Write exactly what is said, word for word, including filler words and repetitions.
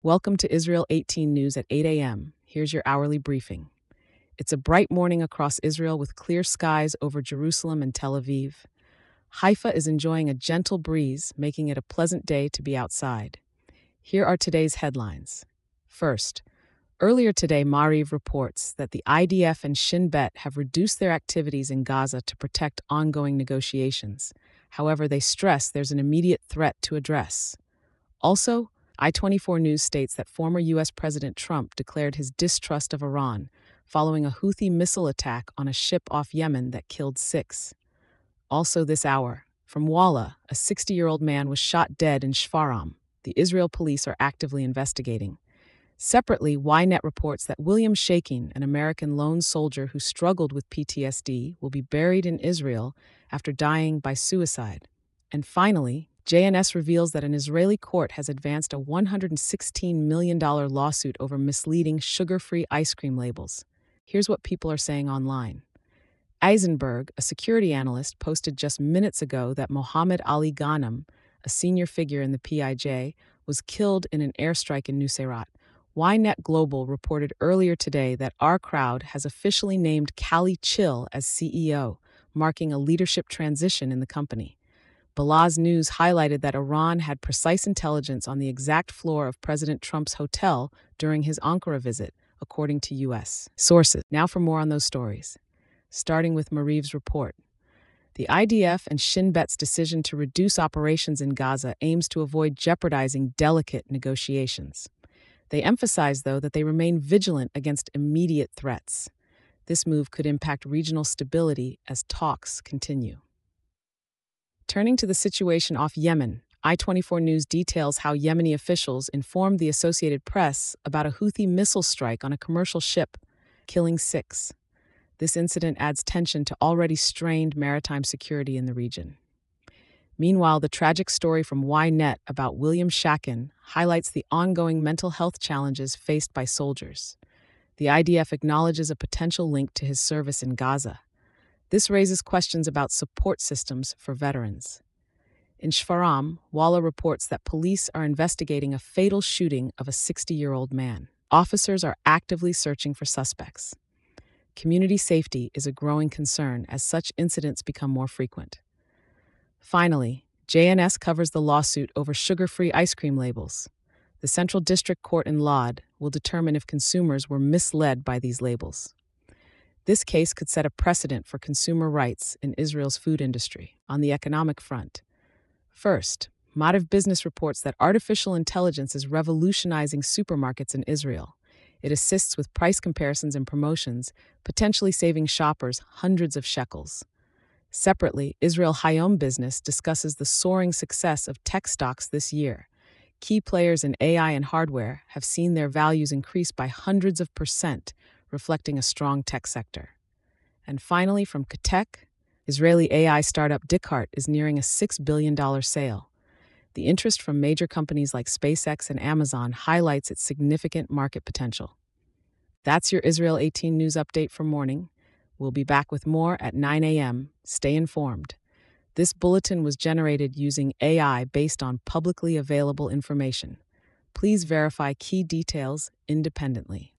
Welcome to Israel eighteen News at eight a m. Here's your hourly briefing. It's a bright morning across Israel with clear skies over Jerusalem and Tel Aviv. Haifa is enjoying a gentle breeze, making it a pleasant day to be outside. Here are today's headlines. First, earlier today, Maariv reports that the I D F and Shin Bet have reduced their activities in Gaza to protect ongoing negotiations. However, they stress there's an immediate threat to address. Also, I twenty-four News states that former U S President Trump declared his distrust of Iran following a Houthi missile attack on a ship off Yemen that killed six. Also this hour, from Walla, a sixty-year-old man was shot dead in Shfaram. The Israel police are actively investigating. Separately, Ynet reports that William Shakin, an American lone soldier who struggled with P T S D, will be buried in Israel after dying by suicide. And finally, J N S reveals that an Israeli court has advanced a one hundred sixteen million dollars lawsuit over misleading sugar-free ice cream labels. Here's what people are saying online. Eisenberg, a security analyst, posted just minutes ago that Mohammed Ali Ghanem, a senior figure in the P I J, was killed in an airstrike in Nuseirat. Ynet Global reported earlier today that Our Crowd has officially named Callie Chill as C E O, marking a leadership transition in the company. Balaz News highlighted that Iran had precise intelligence on the exact floor of President Trump's hotel during his Ankara visit, according to U S sources. Now for more on those stories. Starting with Maariv's report. The I D F and Shin Bet's decision to reduce operations in Gaza aims to avoid jeopardizing delicate negotiations. They emphasize, though, that they remain vigilant against immediate threats. This move could impact regional stability as talks continue. Turning to the situation off Yemen, I twenty-four News details how Yemeni officials informed the Associated Press about a Houthi missile strike on a commercial ship, killing six. This incident adds tension to already strained maritime security in the region. Meanwhile, the tragic story from Ynet about William Shakin highlights the ongoing mental health challenges faced by soldiers. The I D F acknowledges a potential link to his service in Gaza. This raises questions about support systems for veterans. In Shfaram, Walla reports that police are investigating a fatal shooting of a sixty-year-old man. Officers are actively searching for suspects. Community safety is a growing concern as such incidents become more frequent. Finally, J N S covers the lawsuit over sugar-free ice cream labels. The Central District Court in Lod will determine if consumers were misled by these labels. This case could set a precedent for consumer rights in Israel's food industry. On the economic front, first, Maariv Business reports that artificial intelligence is revolutionizing supermarkets in Israel. It assists with price comparisons and promotions, potentially saving shoppers hundreds of shekels. Separately, Israel Hayom Business discusses the soaring success of tech stocks this year. Key players in A I and hardware have seen their values increase by hundreds of percent, reflecting a strong tech sector. And finally, from Katek, Israeli A I startup Dicart is nearing a six billion dollars sale. The interest from major companies like SpaceX and Amazon highlights its significant market potential. That's your Israel eighteen News update for morning. We'll be back with more at nine a m. Stay informed. This bulletin was generated using A I based on publicly available information. Please verify key details independently.